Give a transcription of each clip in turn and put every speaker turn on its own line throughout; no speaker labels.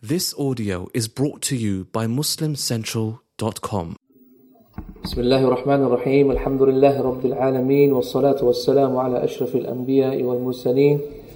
This audio is brought to you by MuslimCentral.com.
بسم الله الرحمن الرحيم الحمد لله رب العالمين والصلاة والسلام على أشرف الأنبياء والمرسلين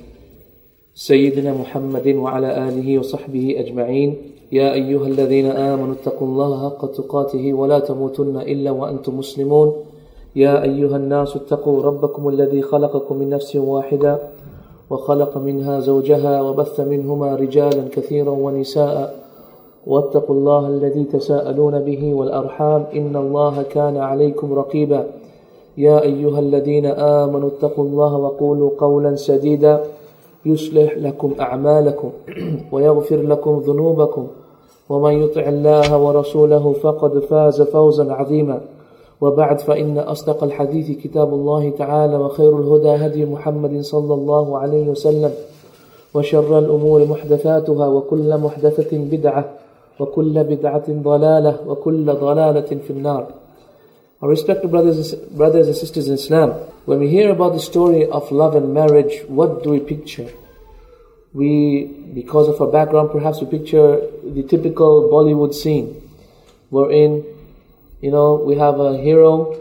سيدنا محمد وعلى آله وصحبه أجمعين يا أيها الذين آمنوا اتقوا الله حق تقاته ولا تموتن إلا وأنتم مسلمون يا أيها الناس اتقوا ربكم الذي خلقكم من نفس واحدة وخلق منها زوجها وبث منهما رجالا كثيرا ونساء واتقوا الله الذي تساءلون به والأرحام إن الله كان عليكم رقيبا يا أيها الذين آمنوا اتقوا الله وقولوا قولا سديدا يصلح لكم أعمالكم ويغفر لكم ذنوبكم ومن يطع الله ورسوله فقد فاز فوزا عظيما وبعد فإن أصدق الحديث كتاب الله تعالى وخير الهدى هدي محمد صلى الله عليه وسلم وشر الأمور محدثاتها وكل محدثة بدعة وكل بدعة ضلالة وكل ضلالة في النار. Our respected brothers and sisters in Islam, when we hear about the story of love and marriage, what do we picture? Because of our background, perhaps we picture the typical Bollywood scene wherein we have a hero,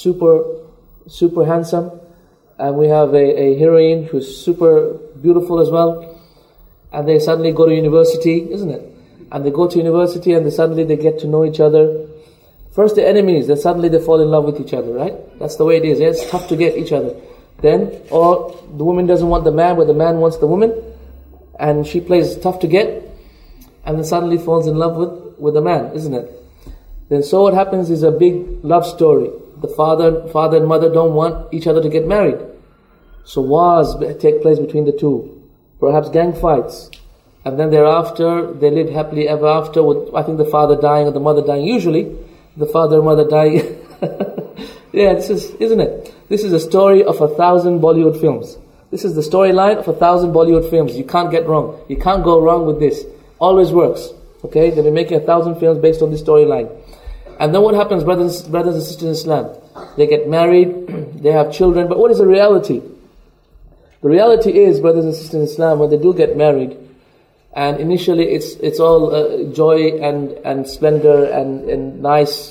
super handsome, and we have a heroine who's super beautiful as well, and they suddenly go to university, isn't it? And they go to university and suddenly they get to know each other. First they're enemies, then suddenly they fall in love with each other, right? That's the way it is. It's tough to get each other. Then, or the woman doesn't want the man, but the man wants the woman, and she plays tough to get, and then suddenly falls in love with the man, isn't it? Then so what happens is a big love story. The father and mother don't want each other to get married. So wars take place between the two. Perhaps gang fights. And then thereafter, they live happily ever after with, I think, the father dying or the mother dying. Usually, the father and mother die. Yeah, isn't it? This is a story of 1,000 Bollywood films. This is the storyline of 1,000 Bollywood films. You can't get wrong. You can't go wrong with this. Always works. Okay? They've been making 1,000 films based on this storyline. And then what happens, brothers and sisters in Islam? They get married, they have children, but what is the reality? The reality is, brothers and sisters in Islam, when they do get married, and initially it's all joy and splendor and nice,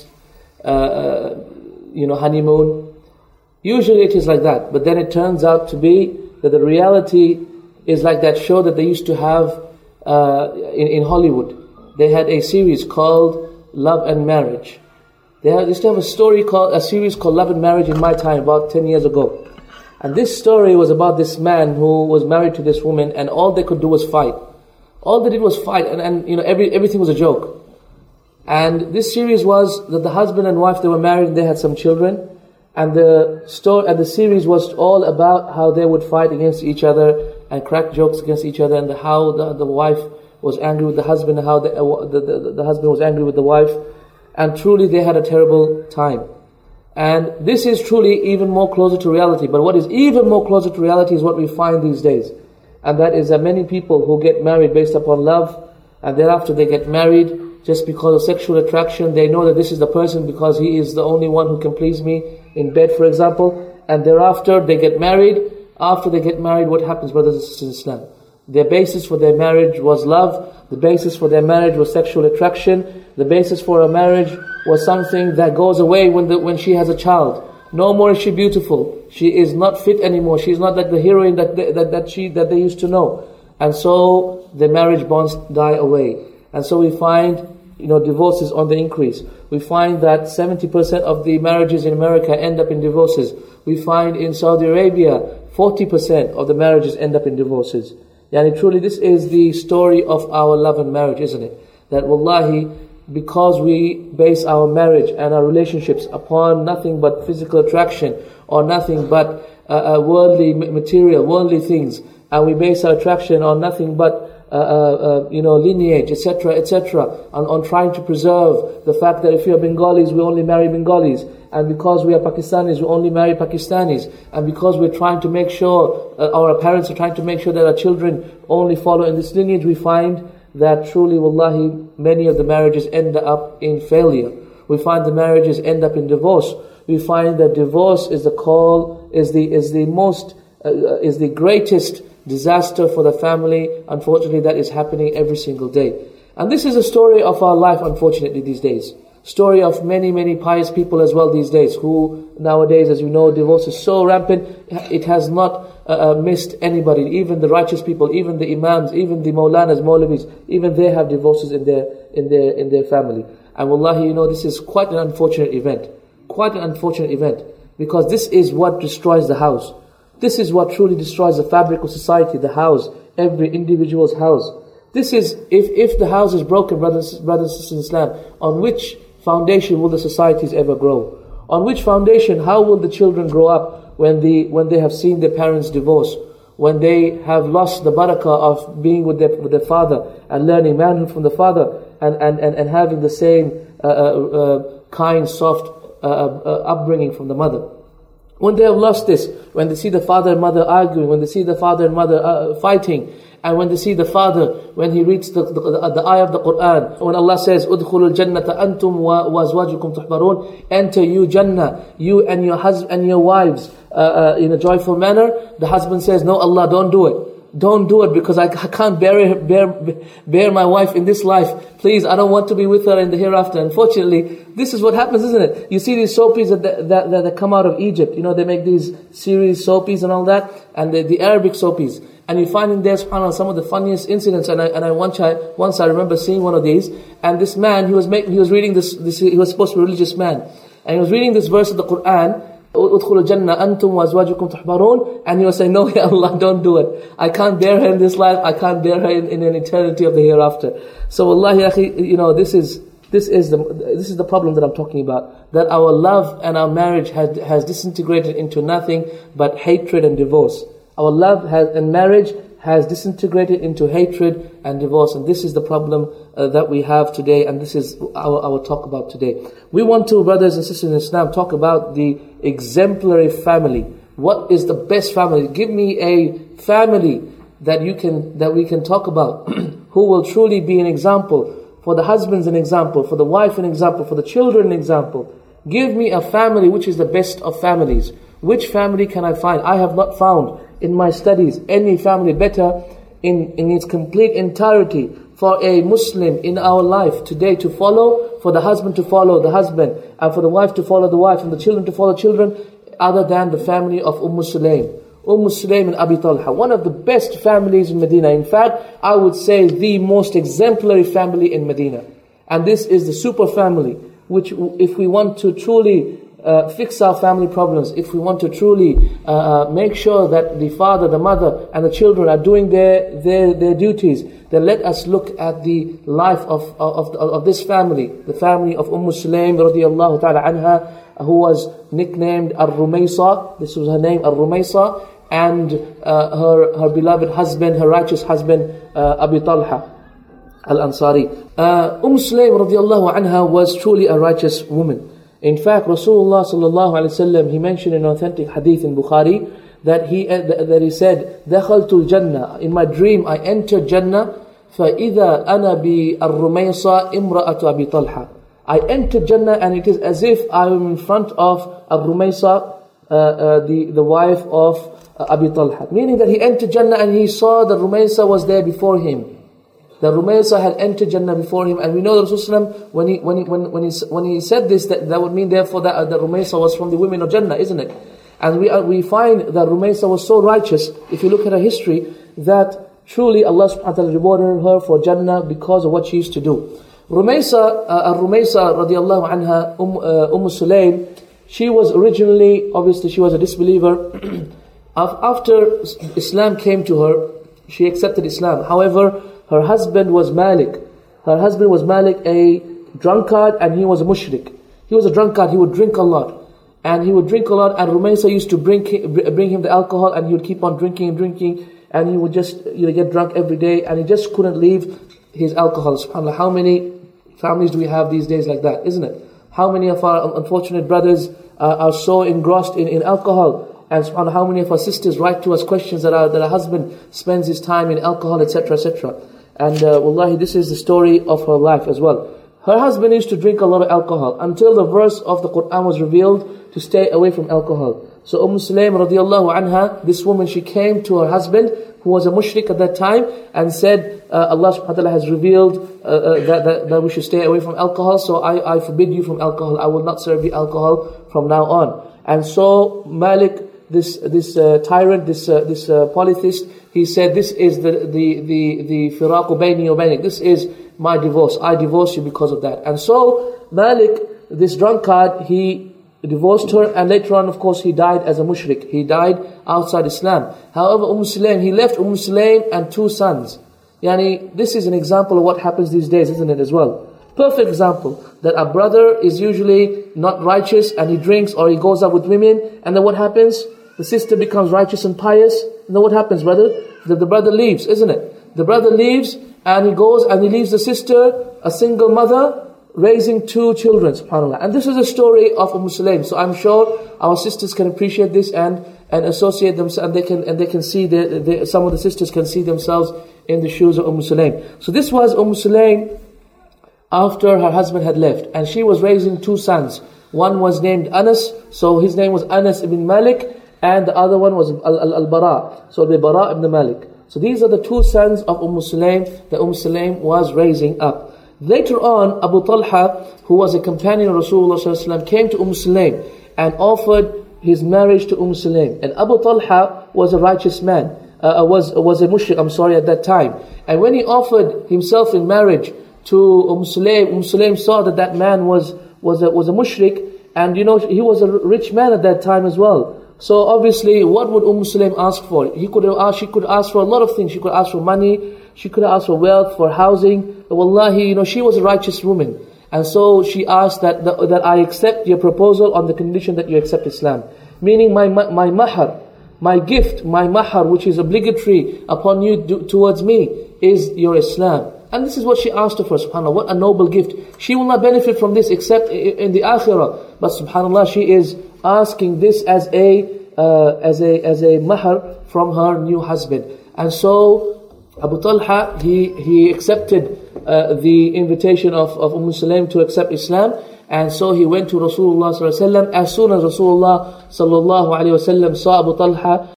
honeymoon. Usually it is like that, but then it turns out to be that the reality is like that show that they used to have in Hollywood. They had a series called Love and Marriage. They used to have a series called Love and Marriage in my time, about 10 years ago. And this story was about this man who was married to this woman, and all they could do was fight. All they did was fight, and everything was a joke. And this series was that the husband and wife, they were married and they had some children, and the series was all about how they would fight against each other and crack jokes against each other, and how the wife was angry with the husband, and how the husband was angry with the wife, and truly they had a terrible time. And this is truly even more closer to reality. But what is even more closer to reality is what we find these days. And that is that many people who get married based upon love, and thereafter they get married just because of sexual attraction. They know that this is the person because he is the only one who can please me in bed, for example. And thereafter they get married. After they get married, what happens, brothers and sisters in Islam? Their basis for their marriage was love. The basis for their marriage was sexual attraction. The basis for a marriage was something that goes away when she has a child. No more is she beautiful. She is not fit anymore. She is not like the heroine that they used to know. And so the marriage bonds die away. And so we find divorces on the increase. We find that 70% of the marriages in America end up in divorces. We find in Saudi Arabia 40% of the marriages end up in divorces. Yani truly this is the story of our love and marriage, isn't it? That wallahi, because we base our marriage and our relationships upon nothing but physical attraction or nothing but worldly material, worldly things, and we base our attraction on nothing but lineage, etc., on trying to preserve the fact that if we are Bengalis, we only marry Bengalis, and because we are Pakistanis, we only marry Pakistanis, and because we're trying to make sure, our parents are trying to make sure that our children only follow in this lineage, we find that truly, wallahi, many of the marriages end up in failure. We find the marriages end up in divorce. We find that divorce is the greatest disaster for the family. Unfortunately, that is happening every single day. And this is a story of our life, unfortunately, these days. Story of many, many pious people as well these days, who nowadays, as you know, divorce is so rampant, it has not missed anybody. Even the righteous people, even the imams, even the maulanas, maulvis, even they have divorces in their family. And wallahi, you know, this is quite an unfortunate event. Quite an unfortunate event. Because this is what destroys the house. This is what truly destroys the fabric of society, the house, every individual's house. This is, if the house is broken, brothers and sisters in Islam, on which foundation will the societies ever grow? On which foundation, how will the children grow up when they have seen their parents divorce? When they have lost the barakah of being with their father and learning manhood from the father and having the same kind, soft upbringing from the mother. When they have lost this, when they see the father and mother arguing, when they see the father and mother fighting, and when they see the father, when he reads the ayah of the Qur'an, when Allah says, "Udkhulul jannata antum wa azwajukum tuhbarun," enter you Jannah, you and your husband and your wives, in a joyful manner. The husband says, "No, Allah, don't do it. Don't do it because I can't bear my wife in this life. Please, I don't want to be with her in the hereafter." Unfortunately, this is what happens, isn't it? You see these soapies that come out of Egypt. You know, they make these series soapies and all that, and the Arabic soapies. And you find in there, subhanAllah, some of the funniest incidents. And once I remember seeing one of these, and this man, he was reading this. He was supposed to be a religious man, and he was reading this verse of the Qur'an. "Udkhulul jannah antum wa azwajukum tuhbarun," and he was saying, "No, Ya Allah, don't do it. I can't bear her in this life. I can't bear her in an eternity of the hereafter." So, wallahi, akhi, you know, this is the problem that I'm talking about. That our love and our marriage has disintegrated into nothing but hatred and divorce. Our love and marriage has disintegrated into hatred and divorce, and this is the problem that we have today, and this is our talk about today. We want to, brothers and sisters in Islam, talk about the exemplary family. What is the best family? Give me a family that we can talk about, who will truly be an example for the husbands, an example for the wife, an example for the children, an example. Give me a family which is the best of families. Which family can I find? I have not found in my studies any family better in its complete entirety for a Muslim in our life today to follow, for the husband to follow the husband, and for the wife to follow the wife, and the children to follow children, other than the family of Sulaym. Sulaym and Abi Talha, one of the best families in Medina. In fact, I would say the most exemplary family in Medina. And this is the super family, which if we want to truly fix our family problems, if we want to truly make sure that the father, the mother, and the children are doing their duties, then let us look at the life of this family, the family of Sulaym radiyallahu ta'ala anha, who was nicknamed Ar-Rumaysa. This was her name, Ar-Rumaysa, and her beloved husband, her righteous husband, Abi Talha al-Ansari. Sulaym radiyallahu anha was truly a righteous woman. In fact, Rasulullah sallallahu alaihi wasallam, he mentioned in an authentic hadith in Bukhari that he said, "Dakhaltul Jannah." In my dream, I entered Jannah. فَإِذَا أَنَا بِالرُّمَيْصَةِ إِمْرَأَةُ أَبِي طَلْحَةٍ. I entered Jannah, and it is as if I am in front of Ar-Rumaysa, the wife of Abi Talha. Meaning that he entered Jannah and he saw that Rumaysa was there before him. The Rumaysa had entered Jannah before him, and we know that Rasulullah, when he said this, that would mean therefore that the Rumaysa was from the women of Jannah, isn't it? And we find that Rumaysa was so righteous, if you look at her history, that truly Allah subhanahu wa ta'ala rewarded her for Jannah because of what she used to do. Rumaysa radiallahu anha, Sulaym, she was originally, obviously she was a disbeliever. After Islam came to her, she accepted Islam. However, her husband was Malik. Her husband was Malik, a drunkard, and he was a mushrik. He was a drunkard, he would drink a lot. And Rumaysa used to bring him the alcohol, and he would keep on drinking, and he would just get drunk every day, and he just couldn't leave his alcohol. SubhanAllah, how many families do we have these days like that, isn't it? How many of our unfortunate brothers are so engrossed in alcohol? And subhanAllah, how many of our sisters write to us questions that our husband spends his time in alcohol, etc., etc. And wallahi, this is the story of her life as well. Her husband used to drink a lot of alcohol until the verse of the Qur'an was revealed to stay away from alcohol. So Sulaym radiallahu anha, this woman, she came to her husband, who was a mushrik at that time, and said, Allah subhanahu wa ta'ala has revealed that we should stay away from alcohol, so I forbid you from alcohol. I will not serve you alcohol from now on. And so Malik, this tyrant, this polytheist, he said, this is the firaqu bayni wa baynik. This is my divorce. I divorce you because of that. And so Malik, this drunkard, he divorced her, and later on, of course, he died as a mushrik. He died outside Islam. However, Sulaym, he left Sulaym and 2 sons. Yani, this is an example of what happens these days, isn't it, as well? Perfect example, that a brother is usually not righteous, and he drinks or he goes out with women, and then what happens? The sister becomes righteous and pious, and then what happens, brother? That the brother leaves, isn't it? The brother leaves, and he goes and he leaves the sister, a single mother, raising 2 children, subhanAllah. And this is a story of Sulaym. So I'm sure our sisters can appreciate this and associate themselves, and they can see, some of the sisters can see themselves in the shoes of Sulaym. So this was Sulaym after her husband had left, and she was raising 2 sons. One was named Anas, so his name was Anas ibn Malik, and the other one was Al-Bara, so the Bara ibn Malik. So these are the 2 sons of Sulaym that Sulaym was raising up. Later on, Abu Talha, who was a companion of Rasulullah ﷺ, came to Sulaym and offered his marriage to Sulaym. And Abu Talha was a righteous man, was a mushrik, at that time. And when he offered himself in marriage to Sulaym saw that man was a mushrik, and he was a rich man at that time as well. So obviously, what would Sulaym ask for? She could ask for a lot of things. She could ask for money, she could ask for wealth, for housing. But wallahi, she was a righteous woman. And so she asked that I accept your proposal on the condition that you accept Islam. Meaning my mahar, my gift, my mahar, which is obligatory upon you towards me, is your Islam. And this is what she asked of her, subhanAllah. What a noble gift. She will not benefit from this except in the akhirah. But subhanAllah, she is asking this as a mahar from her new husband. And so Abu Talha, he accepted the invitation of Sulaym to accept Islam, and so he went to Rasulullah sallallahu alaihi wasallam. As soon as Rasulullah sallallahu alaihi wasallam saw Abu Talha,